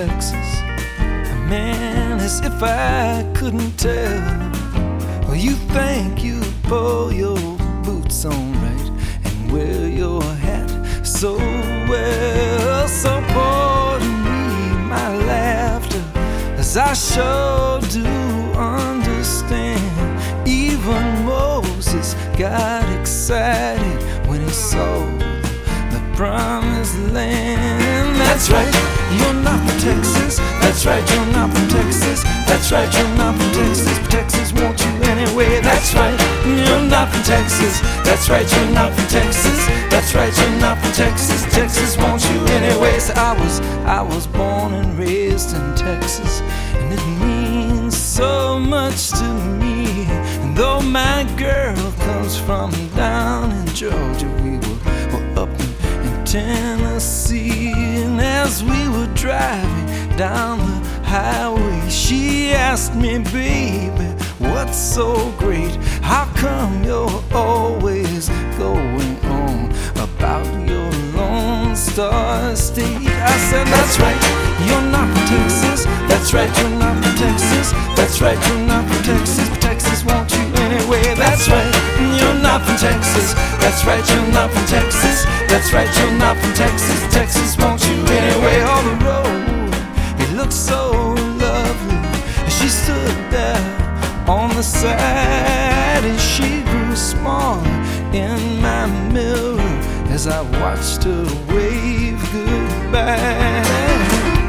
Texas. Man, as if I couldn't tell. Well, you think you pull your boots on right and wear your hat so well. So pardon me my laughter, as I sure do understand. Even Moses got excited when he saw the promised land. That's right, you're not from Texas. That's right, you're not from Texas. That's right, you're not from Texas. But Texas wants you anyway. That's right, you're not from Texas. That's right, you're not from Texas. That's right, you're not from Texas. Texas wants you anyway. So I was born and raised in Texas, and it means so much to me. And though my girl comes from down in Georgia, we were up in Tennessee. And as we were driving down the highway, she asked me, baby, what's so great? How come you're always going on about your Lone Star State? I said, that's right, you're not from Texas. That's right, you're not from Texas. That's right, you're not from Texas. But Texas wants you anyway. That's right, you're not from Texas. That's right, you're not from Texas. That's right, you're not from Texas. Texas wants you anyway. On the road, it looked so lovely. She stood there on the side, and she grew smaller in my mirror as I watched her wave goodbye.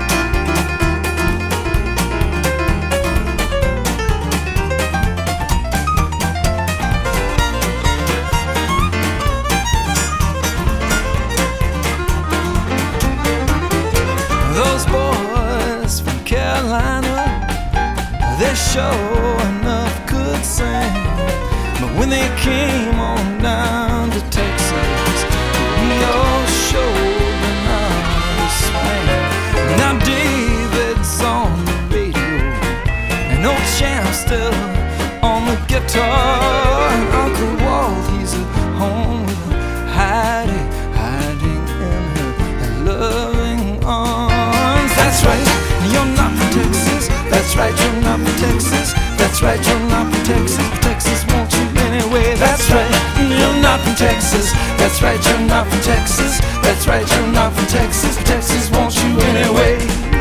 Those boys from Carolina, they sure enough could sing. But when they came on down to Texas, we all showed them how to swing. Now David's on the radio, and old Champ's still on the guitar. And Uncle Walt, he's at home with Heidi, hiding in her loving arms. That's right, you're not from Texas. That's right, you're not from Texas. That's right, you're not from Texas. But Texas wants you anyway. That's right, you're not from Texas. That's right, you're not from Texas. That's right, you're not from Texas. But Texas wants you anyway.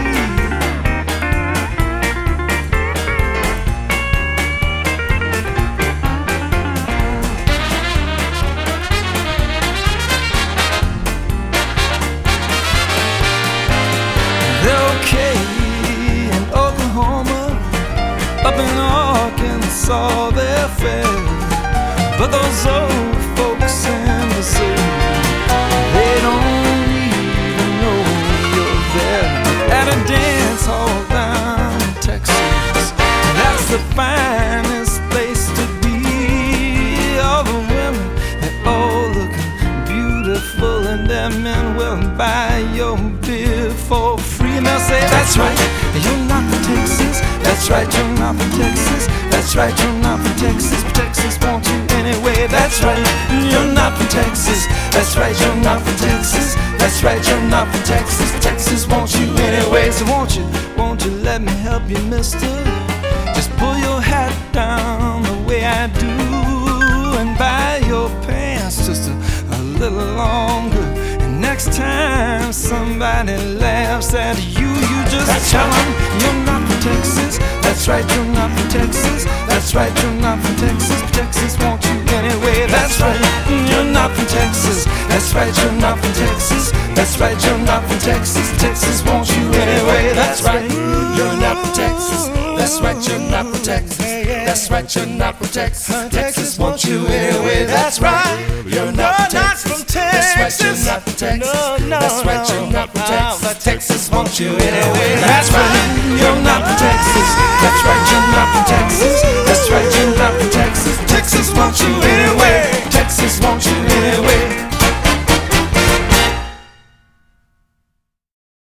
They're okay in Oklahoma, up in Arkansas they're fair. But those old folks in Missouri, they don't even know you're there. At a dance hall down in Texas, that's the finest place to be. All the women, they're all looking beautiful, and their men will buy your beer for free. And they'll say, that's right, you're not from Texas. That's right, you're not from Texas. That's right, you're not from Texas. But Texas wants you anyway. That's right, you're not from Texas. That's right, you're not from Texas. That's right, you're not from Texas. Texas wants you anyway. So won't you let me help you, mister? Just pull your hat down the way I do, and buy your pants just a little longer. And next time somebody laughs at you, you just tell them you're not from Texas. That's right, you're not from Texas. That's right, you're not from Texas. But Texas wants you anyway. That's right, you're not from Texas. That's right, you're not from Texas. That's right, you're not from Texas. Texas wants you anyway. That's right, you're not from Texas. That's right, you're not from Texas. That's right, you're not from Texas. Texas wants you anyway. That's right, you're not from Texas. That's right, you're not from Texas. That's right, you're not from Texas. Texas wants you anyway. That's right, you're not from Texas. That's right, you're not from Texas. That's right, you're not from Texas. Texas wants you anyway. Texas wants you